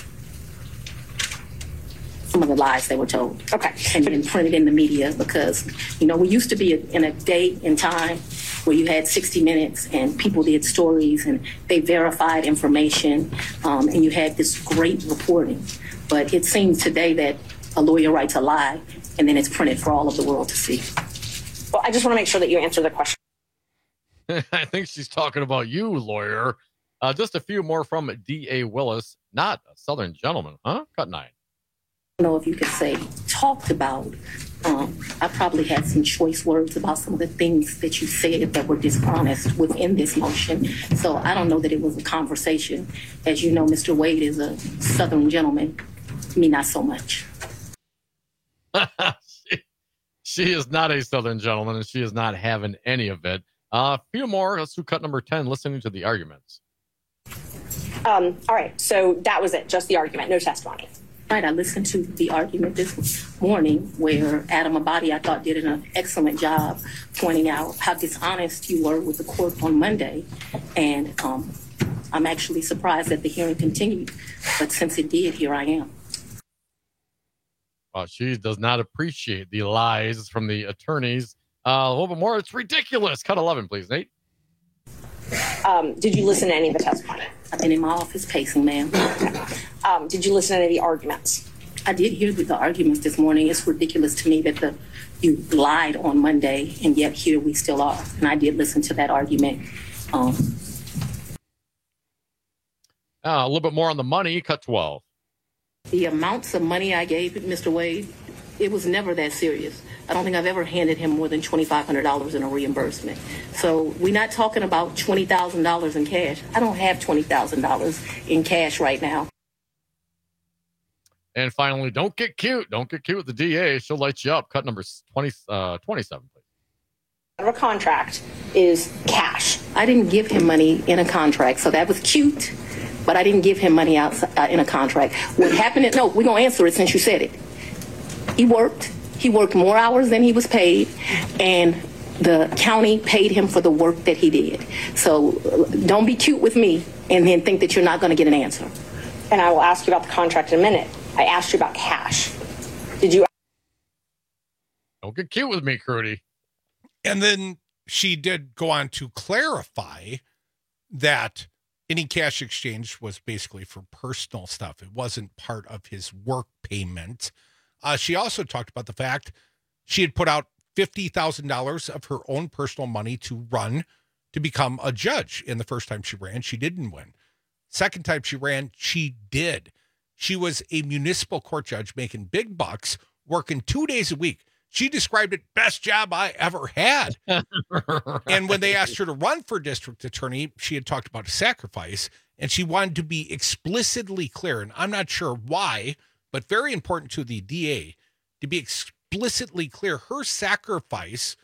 some of the lies they were told. Okay. And then printed in the media because, we used to be in a day and time where you had 60 Minutes and people did stories and they verified information and you had this great reporting. But it seems today that a lawyer writes a lie and then it's printed for all of the world to see. Well, I just want to make sure that you answer the question. I think she's talking about you, lawyer. Just a few more from D.A. Willis. Not a Southern gentleman, huh? Cut 9. I don't know if you could say talked about. I probably had some choice words about some of the things that you said that were dishonest within this motion. So I don't know that it was a conversation. As you know, Mr. Wade is a Southern gentleman. Me, not so much. She is not a Southern gentleman, and she is not having any of it. A few more. Let's do cut number 10, listening to the arguments. All right. So that was it. Just the argument. No testimony. Right. I listened to the argument this morning where Adam Abadi, I thought, did an excellent job pointing out how dishonest you were with the court on Monday. And I'm actually surprised that the hearing continued. But since it did, here I am. She does not appreciate the lies from the attorneys. A little bit more. It's ridiculous. Cut 11, please, Nate. Did you listen to any of the testimony? I've been in my office pacing, ma'am. Did you listen to any of the arguments? I did hear the arguments this morning. It's ridiculous to me that you lied on Monday, and yet here we still are. And I did listen to that argument. A little bit more on the money. Cut 12. The amounts of money I gave Mr. Wade, it was never that serious. I don't think I've ever handed him more than $2,500 in a reimbursement. So we're not talking about $20,000 in cash. I don't have $20,000 in cash right now. And finally, don't get cute. Don't get cute with the DA. She'll light you up. Cut number 27, please. Our contract is cash. I didn't give him money in a contract, so that was cute, but I didn't give him money outside, in a contract. What happened is, no, we're going to answer it since you said it. He worked more hours than he was paid, and the county paid him for the work that he did. So don't be cute with me and then think that you're not going to get an answer. And I will ask you about the contract in a minute. I asked you about cash. Did you? Don't get cute with me, Crudy. And then she did go on to clarify that any cash exchange was basically for personal stuff. It wasn't part of his work payment. She also talked about the fact she had put out $50,000 of her own personal money to run to become a judge. And the first time she ran, she didn't win. Second time she ran, she did. She was a municipal court judge making big bucks, working 2 days a week. She described it, best job I ever had. And when they asked her to run for district attorney, she had talked about a sacrifice, and she wanted to be explicitly clear. And I'm not sure why, but very important to the DA to be explicitly clear. Her sacrifice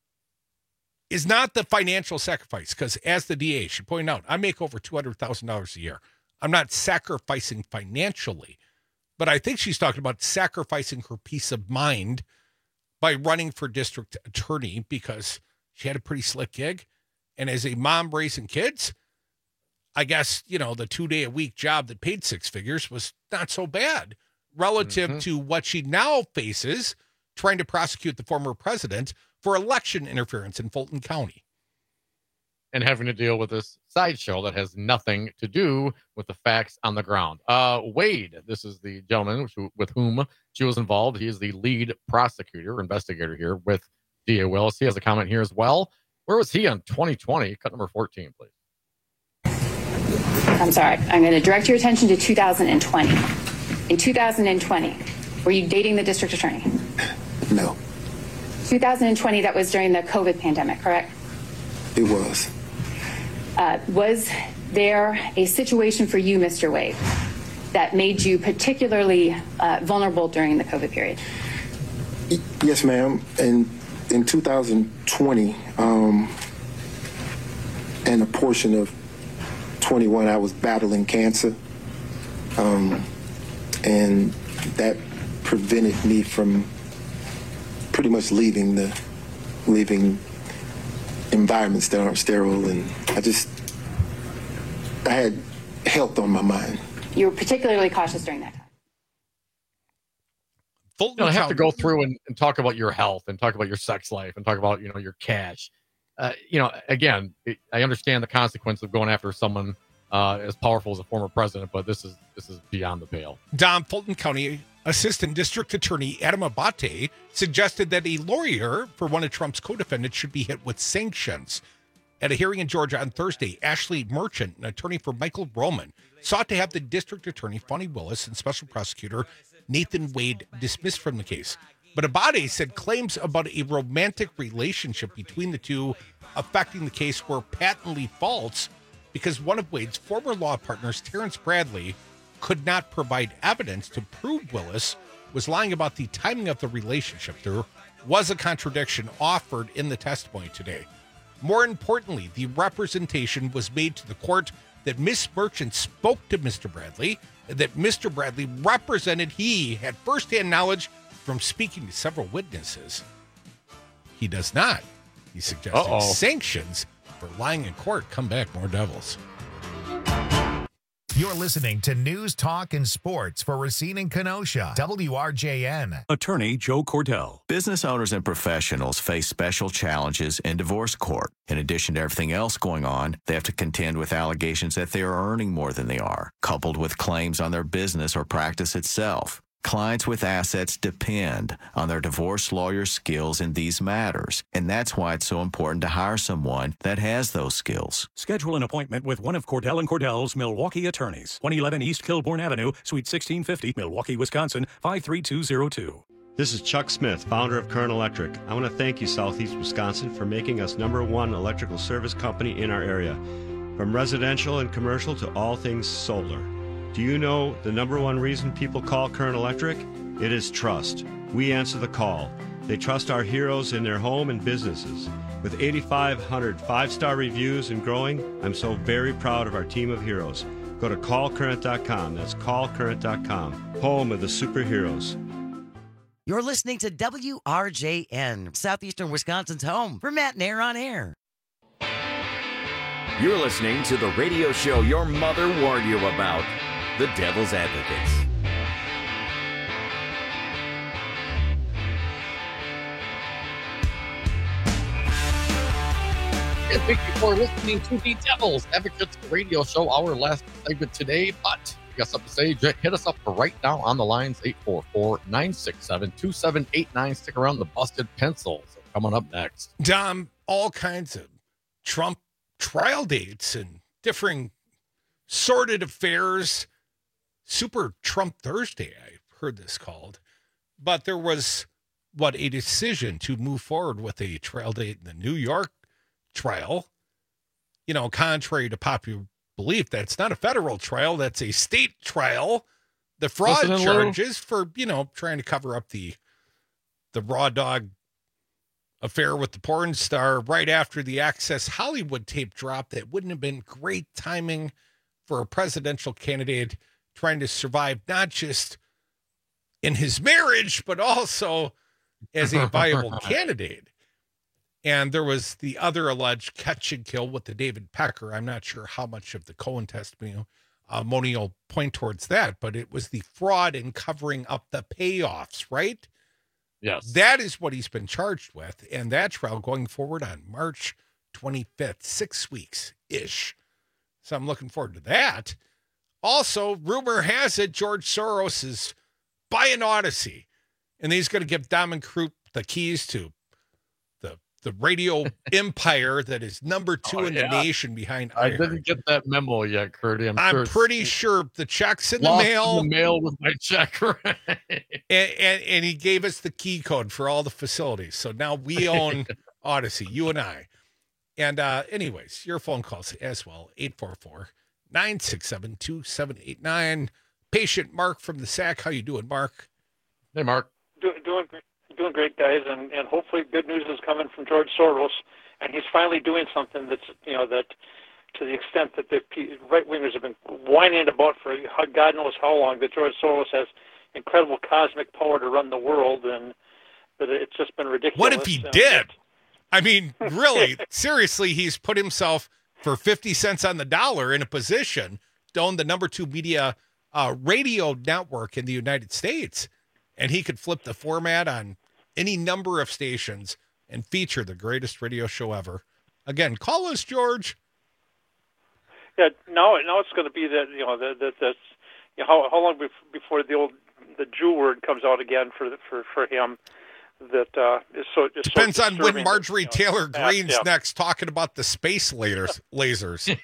is not the financial sacrifice, because as the DA, she pointed out, I make over $200,000 a year. I'm not sacrificing financially, but I think she's talking about sacrificing her peace of mind by running for district attorney, because she had a pretty slick gig. And as a mom raising kids, I guess, the 2-day-a-week job that paid 6 figures was not so bad relative to what she now faces trying to prosecute the former president for election interference in Fulton County. And having to deal with this sideshow that has nothing to do with the facts on the ground. Wade, this is the gentleman with whom she was involved. He is the lead prosecutor, investigator here with D.A. Willis. He has a comment here as well. Where was he on 2020? Cut number 14, please. I'm sorry. I'm going to direct your attention to 2020. In 2020, were you dating the district attorney? No. 2020, that was during the COVID pandemic, correct? It was. Was there a situation for you, Mr. Wade, that made you particularly vulnerable during the COVID period? Yes, ma'am. In 2020, and a portion of 21, I was battling cancer, and that prevented me from pretty much leaving environments that aren't sterile, and I had health on my mind. You were particularly cautious during that time. I have to go through and talk about your health and talk about your sex life and talk about, your cash. Again, I understand the consequence of going after someone as powerful as a former president, but this is beyond the pale. Dom, Fulton County Assistant District Attorney Adam Abate suggested that a lawyer for one of Trump's co-defendants should be hit with sanctions. At a hearing in Georgia on Thursday, Ashley Merchant, an attorney for Michael Roman, sought to have the district attorney, Fani Willis, and special prosecutor Nathan Wade dismissed from the case. But Abate said claims about a romantic relationship between the two affecting the case were patently false because one of Wade's former law partners, Terrence Bradley, could not provide evidence to prove Willis was lying about the timing of the relationship. There was a contradiction offered in the testimony today. More importantly, the representation was made to the court that Ms. Merchant spoke to Mr. Bradley, and that Mr. Bradley represented he had firsthand knowledge from speaking to several witnesses. He does not. He's suggesting sanctions for lying in court. Come back, more Devils. You're listening to News, Talk, and Sports for Racine and Kenosha, WRJN. Attorney Joe Cordell. Business owners and professionals face special challenges in divorce court. In addition to everything else going on, they have to contend with allegations that they are earning more than they are, coupled with claims on their business or practice itself. Clients with assets depend on their divorce lawyer's skills in these matters, and that's why it's so important to hire someone that has those skills. Schedule an appointment with one of Cordell & Cordell's Milwaukee attorneys. 111 East Kilbourne Avenue, Suite 1650, Milwaukee, Wisconsin, 53202. This is Chuck Smith, founder of Current Electric. I want to thank you, Southeast Wisconsin, for making us #1 electrical service company in our area. From residential and commercial to all things solar. Do you know the #1 reason people call Current Electric? It is trust. We answer the call. They trust our heroes in their home and businesses. With 8,500 5-star reviews and growing, I'm so very proud of our team of heroes. Go to callcurrent.com. That's callcurrent.com. Home of the superheroes. You're listening to WRJN, Southeastern Wisconsin's home for Matt and Air on Air. You're listening to the radio show your mother warned you about, The Devil's Advocates. And thank you for listening to the Devil's Advocates radio show, our last segment today. But you got something to say, hit us up right now on the lines, 844-967-2789. Stick around, the Busted Pencils are coming up next. Dom, all kinds of Trump trial dates and differing sordid affairs. Super Trump Thursday, I've heard this called. But there was, a decision to move forward with a trial date in the New York trial. You know, contrary to popular belief, that's not a federal trial, that's a state trial. The fraud charges for, trying to cover up the raw dog affair with the porn star right after the Access Hollywood tape dropped. That wouldn't have been great timing for a presidential candidate trying to survive, not just in his marriage, but also as a viable candidate. And there was the other alleged catch and kill with the David Pecker. I'm not sure how much of the Cohen testimony will point towards that, but it was the fraud in covering up the payoffs, right? Yes. That is what he's been charged with. And that trial going forward on March 25th, 6 weeks-ish. So I'm looking forward to that. Also, rumor has it George Soros is buying Odyssey. And he's going to give Dom and Krupp the keys to the radio empire that is #2 in the nation behind I iHeart. didn't get that memo yet, Curdy. I'm pretty sure the check's in the lost mail. in the mail with my check, right? And he gave us the key code for all the facilities. So now we own Odyssey, you and I. And anyways, your phone calls as well, 844-967-2789. Patient Mark from the SAC. How you doing, Mark? Hey, Mark. Doing great, guys, and hopefully good news is coming from George Soros, and he's finally doing something that's, that to the extent that the right-wingers have been whining about for God knows how long, that George Soros has incredible cosmic power to run the world, and that it's just been ridiculous. What if he did? I mean, really, seriously, he's put himself for 50 cents on the dollar in a position to own the #2 media radio network in the United States, and he could flip the format on any number of stations and feature the greatest radio show ever. Again, call us, George. Yeah, now it's going to be that that's how long before the Jew word comes out again for him. That is so depends so on when Marjorie Taylor Greene's next talking about the space lasers.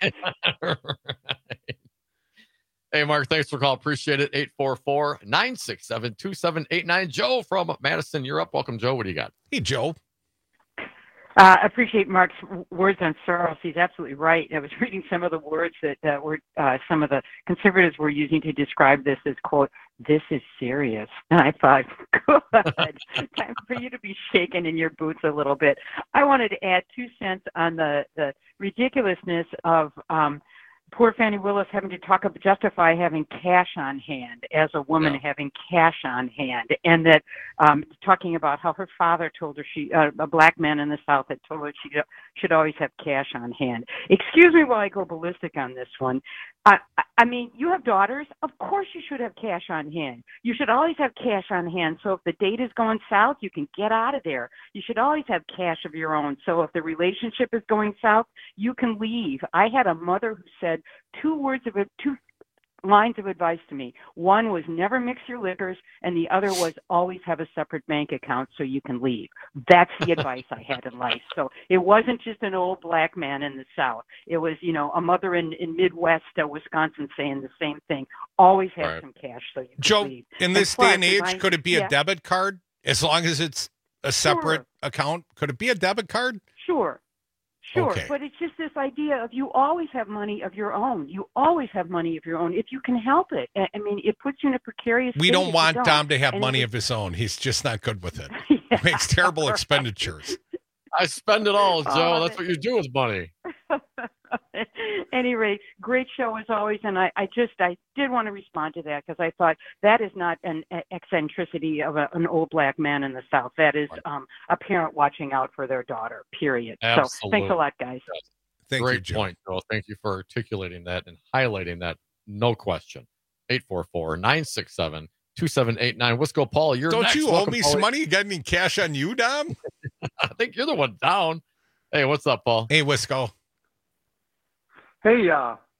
Hey, Mark, thanks for calling. Appreciate it. 844-967-2789. Joe from Madison, you're up. Welcome, Joe. What do you got? Hey, Joe. Appreciate Mark's words on Soros. He's absolutely right. I was reading some of the words that were some of the conservatives were using to describe this as, quote, "This is serious." And I thought, good, time for you to be shaken in your boots a little bit. I wanted to add 2 cents on the ridiculousness of poor Fannie Willis having to justify having cash on hand as a woman having cash on hand, and that talking about how her father told her a black man in the South had told her she should always have cash on hand. Excuse me while I go ballistic on this one. I mean, you have daughters. Of course you should have cash on hand. You should always have cash on hand. So if the date is going south, you can get out of there. You should always have cash of your own. So if the relationship is going south, you can leave. I had a mother who said two lines of advice to me. One was never mix your liquors, and the other was always have a separate bank account so you can leave. That's the advice I had in life. So it wasn't just an old black man in the South. It was, a mother in Midwest Wisconsin saying the same thing. Always have some cash so you can leave. Joe, in this day and age, could it be a debit card as long as it's a separate account? Could it be a debit card? Sure, okay. But it's just this idea of you always have money of your own. You always have money of your own if you can help it. I mean, it puts you in a precarious We state don't if want you Dom to have And money it- of his own. He's just not good with it. Makes terrible expenditures. I spend it all, Joe. That's what you do with money. Any rate, great show as always, and I did want to respond to that because I thought that is not an eccentricity of an old black man in the South. That is a parent watching out for their daughter, period. Absolutely. So thanks a lot, guys. Great point, Joe. Thank you for articulating that and highlighting that. No question. 844-967-2789. Wisco Paul, you're Don't next. you owe Welcome, me Paulie. some money? You got any cash on you, Dom? I think you're the one down. Hey, what's up, Paul? Hey, Wisco. Hey,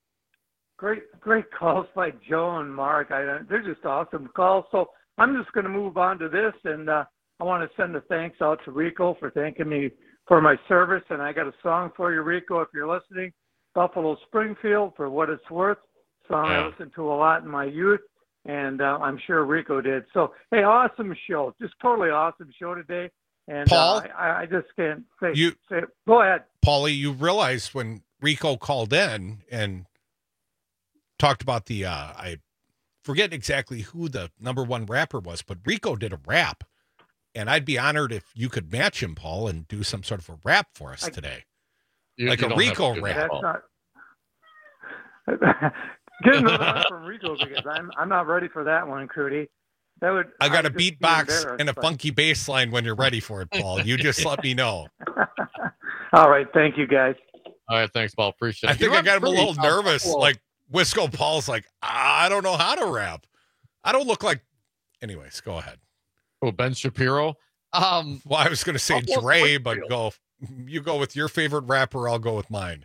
great calls by Joe and Mark. They're just awesome calls. So I'm just going to move on to this, and I want to send a thanks out to Rico for thanking me for my service. And I got a song for you, Rico, if you're listening. Buffalo Springfield, For What It's Worth. Song I listened to a lot in my youth, and I'm sure Rico did. So, hey, awesome show. Just totally awesome show today. And Paul? I just can't say it. Go ahead. Paulie, you realize when Rico called in and talked about the I forget exactly who the number one rapper was, but Rico did a rap, and I'd be honored if you could match him, Paul, and do some sort of a rap for us today, like a Rico rap. That's not get another one from Rico because I'm not ready for that one, Crudy. I got a I'd just be beatbox embarrassed, and a but- funky bass line when you're ready for it, Paul. You just let me know. All right, thank you, guys. All right, thanks, Paul. Appreciate it. I think I got him a little nervous. Cool. Like Wisco Paul's like, I don't know how to rap. I don't look like. Anyways, go ahead. Oh, Ben Shapiro. Well, I was going to say Buffalo Dre, Springfield. but you go with your favorite rapper. I'll go with mine.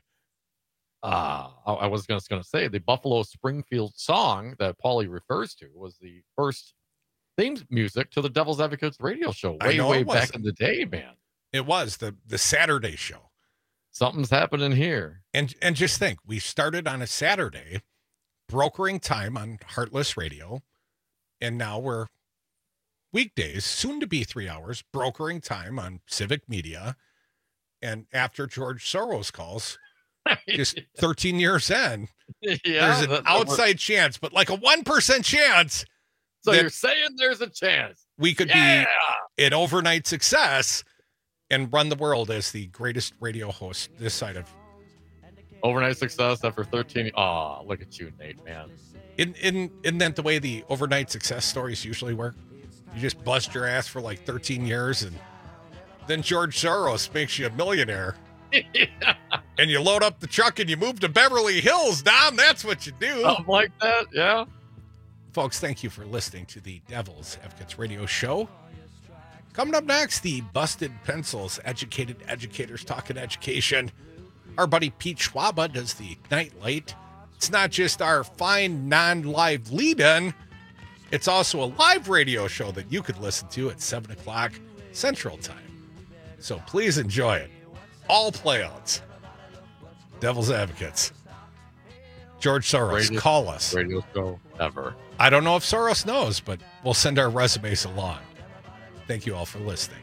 I was going to say the Buffalo Springfield song that Paulie refers to was the first theme music to the Devil's Advocates radio show I know way it was. back in the day, man. It was the Saturday show. Something's happening here. And just think, we started on a Saturday, brokering time on Heartless Radio, and now we're weekdays, soon to be 3 hours, brokering time on Civic Media. And after George Soros calls, just 13 years in, there's an outside chance, but like a 1% chance. So that you're saying there's a chance we could be an overnight success and run the world as the greatest radio host this side of overnight success after 13. Oh, look at you, Nate, man. Isn't that the way the overnight success stories usually work? You just bust your ass for like 13 years and then George Soros makes you a millionaire. And you load up the truck and you move to Beverly Hills, Dom. That's what you do. Something like that, yeah. Folks, thank you for listening to the Devil's Advocates radio show. Coming up next, the Busted Pencils, Educated Educators Talking Education. Our buddy Pete Schwaba does the Night Light. It's not just our fine non-live lead-in. It's also a live radio show that you could listen to at 7 o'clock Central Time. So please enjoy it. All playouts. Devil's Advocates. George Soros, call us. Radio show ever. I don't know if Soros knows, but we'll send our resumes along. Thank you all for listening.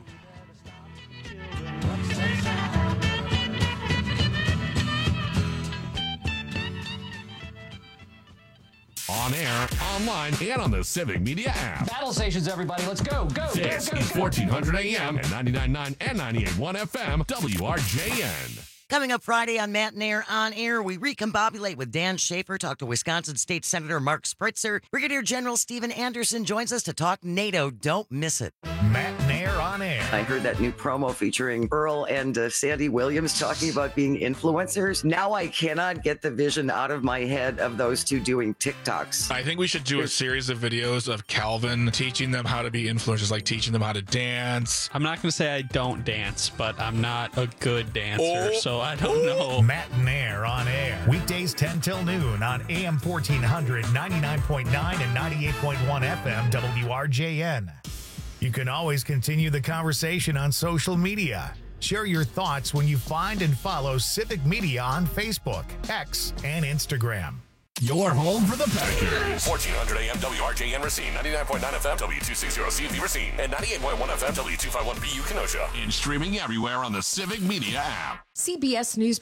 On air, online, and on the Civic Media app. Battle stations, everybody. Let's go. Go. This go, is go. 1400 AM and 99.9 and 98.1 FM, WRJN. Coming up Friday on Matt and Air On Air, we recombobulate with Dan Schaefer, talk to Wisconsin State Senator Mark Spritzer. Brigadier General Stephen Anderson joins us to talk NATO. Don't miss it. Matt and Air On Air. I heard that new promo featuring Earl and Sandy Williams talking about being influencers. Now I cannot get the vision out of my head of those two doing TikToks. I think we should do a series of videos of Calvin teaching them how to be influencers, like teaching them how to dance. I'm not going to say I don't dance, but I'm not a good dancer, so I don't know. Matt and Air On Air. Weekdays 10 till noon on AM 1400, 99.9 and 98.1 FM WRJN. You can always continue the conversation on social media. Share your thoughts when you find and follow Civic Media on Facebook, X, and Instagram. Your home for the Packers. 1400 AM WRJN Racine, 99.9 FM W260CV Racine, and 98.1 FM W251BU Kenosha. And streaming everywhere on the Civic Media app. CBS News